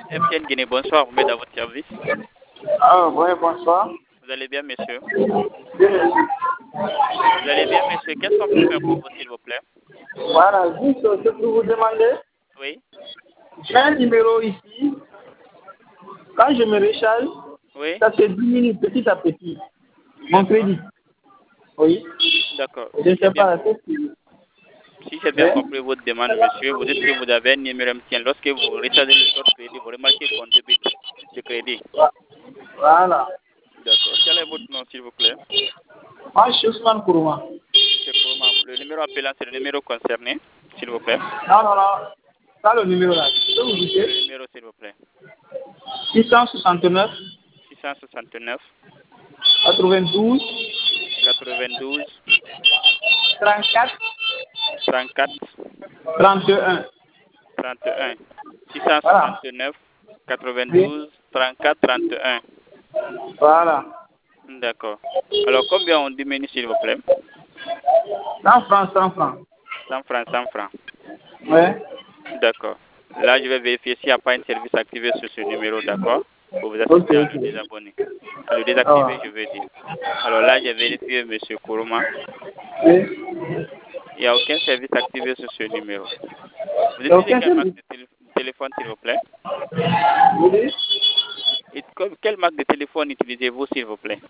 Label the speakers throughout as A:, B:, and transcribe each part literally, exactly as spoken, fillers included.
A: M T N Guinée, bonsoir, vous m'êtes à votre service.
B: Ah, oui, bonsoir.
A: Vous allez bien, monsieur?
B: Bien, merci.
A: Vous allez bien, monsieur? Qu'est-ce qu'on peut faire pour vous, s'il vous plaît?
B: Voilà, juste ce que vous demandez.
A: Oui?
B: J'ai un numéro ici. Quand je me recharge,
A: Oui?
B: ça se diminue petit à petit. Mon crédit. Oui.
A: D'accord.
B: Je ne
A: Si j'ai
B: sais
A: bien,
B: pas. Qu'est-ce que...
A: si j'ai bien compris votre demande, monsieur, vous dites que vous avez un numéro M T N. Lorsque vous rechargez le code crédit, vous remarquez qu'on débite de crédit.
B: Voilà.
A: D'accord. Quel est votre nom, s'il vous plaît?
B: Moi, je suis Ousmane Kourouma.
A: Monsieur Kourouma, le numéro appelant, c'est le numéro concerné, s'il vous plaît.
B: Non, non, non. Pas le numéro là. Je peux vous
A: Le
B: dire
A: numéro, s'il vous plaît.
B: six cent soixante-neuf,
A: six cent soixante-neuf,
B: quatre-vingt-douze,
A: quatre-vingt-douze,
B: trente-quatre,
A: trente-quatre,
B: trente et un.
A: trente et un. six cent
B: Voilà.
A: soixante-neuf,
B: Oui.
A: quatre-vingt-douze, trente-quatre, trente et un.
B: Voilà.
A: D'accord. Alors, combien on diminue, s'il vous plaît?
B: cent francs, cent francs.
A: cent francs, cent francs.
B: Ouais.
A: D'accord. Là, je vais vérifier s'il n'y a pas un service activé sur ce numéro, d'accord? Pour vous
B: Ok,
A: assister à le
B: ok.
A: désabonner. À le
B: Ah.
A: désactiver, je veux dire. Alors là, j'ai vérifié, monsieur Kourouma.
B: Oui.
A: Il n'y a aucun service activé sur ce numéro. Vous
B: Il n'y a
A: utilisez
B: aucun
A: quelle marque
B: service.
A: de tél- téléphone, s'il vous plaît?
B: Vous dites
A: Et comme- quelle marque de téléphone utilisez-vous, s'il vous plaît?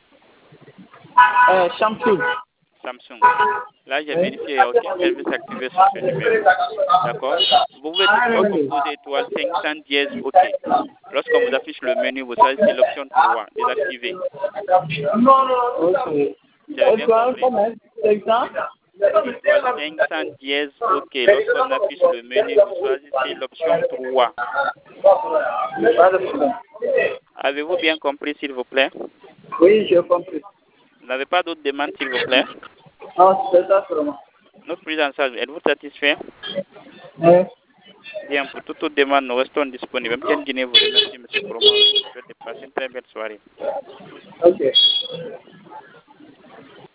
B: euh, Samsung.
A: Samsung. Là, j'ai
B: Oui.
A: vérifié, il n'y a aucun service activé sur ce numéro. D'accord? Vous pouvez toutefois composer étoile cinq cents dièse OK. Lorsqu'on vous affiche le menu, vous choisissez l'option trois, désactiver.
B: Ok.
A: Vous avez bien
B: Étoile,
A: compris?
B: comment? Exemple?
A: Étoile cinq cents dièse OK. Lorsqu'on affiche le menu, vous choisissez l'option trois.
B: Pas de problème.
A: Avez-vous bien compris, s'il vous plaît?
B: Oui, j'ai compris.
A: Vous n'avez pas d'autres demandes, s'il vous plaît?
B: Non, c'est ça seulement.
A: Notre prise en charge, êtes-vous satisfait?
B: Oui.
A: Bien, pour toute autre demande, nous restons disponibles. M T N Guinée vous remercie, M. Kourouma. Je vous souhaite de passer une très belle soirée.
B: Ok.